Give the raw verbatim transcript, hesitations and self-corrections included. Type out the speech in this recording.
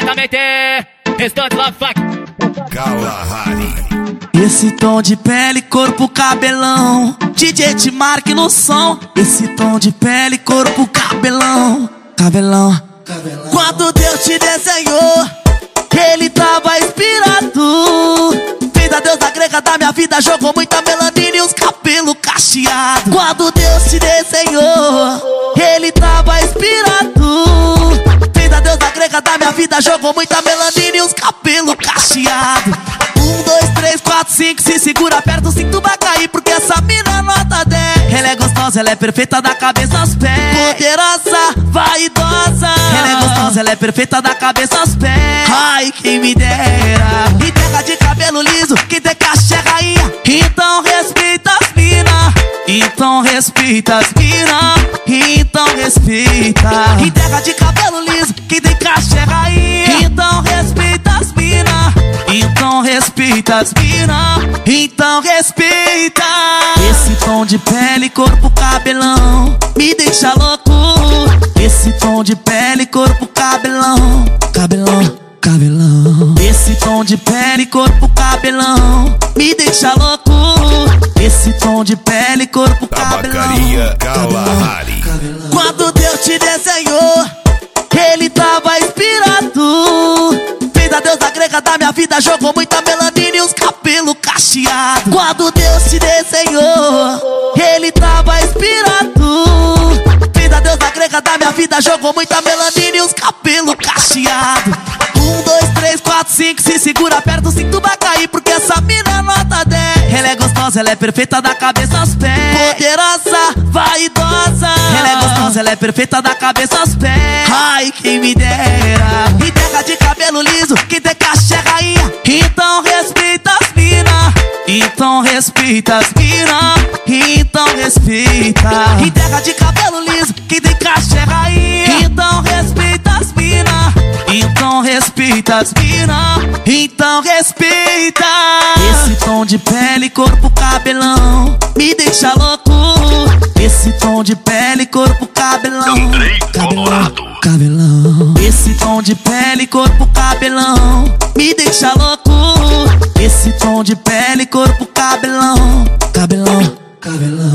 diretamente, restante Love Funk. Kalahari. Esse tom de pele, corpo, cabelão, D J te marque no som. Esse tom de pele, corpo, cabelão, cabelão, cabelão. Quando Deus te desenhou, ele tava inspirado. Fez a deusa grega da minha vida, jogou muita melanina e os cabelos cacheados. Quando Deus te desenhou, ele tava inspirado. Fez a deusa grega da minha vida, jogou muita melanina e os cabelos cacheados. Um, dois, três, quatro, cinco, se segura, aperta o cinto, vai cair, porque essa mina é nota dez. Ela é gostosa, ela é perfeita da cabeça aos pés. Poderosa, vaidosa. Ela é gostosa, ela é perfeita da cabeça aos pés. Ai, quem me dera. E pega de cabelo liso, quem tem caixa é rainha. Então respeita as mina. Então respeita as mina. Então respeita. E pega de cabelo liso, quem tem caixa é rainha. Então respeita as mina. Então respeita as mina. Então respeita. Esse tom de pele, corpo, cabelão, me deixa louco. Esse tom de pele, corpo, cabelão, cabelão, cabelão. Esse tom de pele, corpo, cabelão, me deixa louco. Esse tom de pele, corpo, cabelão, Tabacaria Kalahari. Quando Deus te desenhou, ele tava inspirado. Fez a deusa grega da minha vida, jogou muita melanina e os cabelos cacheados. Quando Deus te desenhou, ele tava inspirado. Fez a deusa grega da minha vida, jogou muita melanina e os cabelos cacheados. Um, dois, três, quatro, cinco, se segura, aperta o cinto, vai cair, porque essa mina é nota dez. Ela é gostosa, ela é perfeita da cabeça aos pés. Poderosa, vaidosa. Ela é gostosa, ela é perfeita da cabeça aos pés. Ai, quem me dera. E pega de cabelo liso, quem tem caixa é rainha. Então respeita as mina. Então respeita as mina. Então respeita. E pega de cabelo liso, quem tem caixa é rainha. Então respeita as mina. Então respeita as mina. Então respeita. Esse tom de pele, corpo, cabelão, me deixa louco. Esse tom de pele, corpo, cabelão, Andrei cabelão, Colorado. cabelão. Esse tom de pele, corpo, cabelão, me deixa louco. Esse tom de pele, corpo, cabelão, cabelão, cabelão.